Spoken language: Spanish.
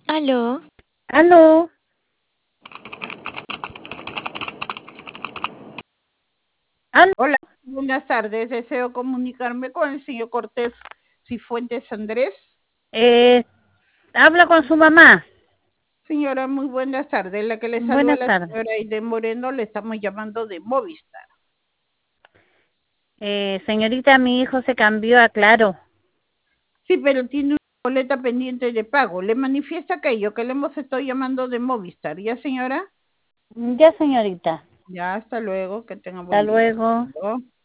Aló, Aló, aló, Hola, buenas tardes. Deseo comunicarme con el señor Cortés Cifuentes Andrés. eh, habla con su mamá. Señora, muy buenas tardes. La que le saluda a Buenas la tardes. señora Aide Moreno, le estamos llamando de Movistar. Señorita, mi hijo se cambió a Claro. Sí, pero tiene una boleta pendiente de pago. Le manifiesta aquello que le hemos estado llamando de Movistar. ¿Ya, señora? Ya, señorita. Ya, hasta luego. Que tenga Hasta buen día. luego. ¿No?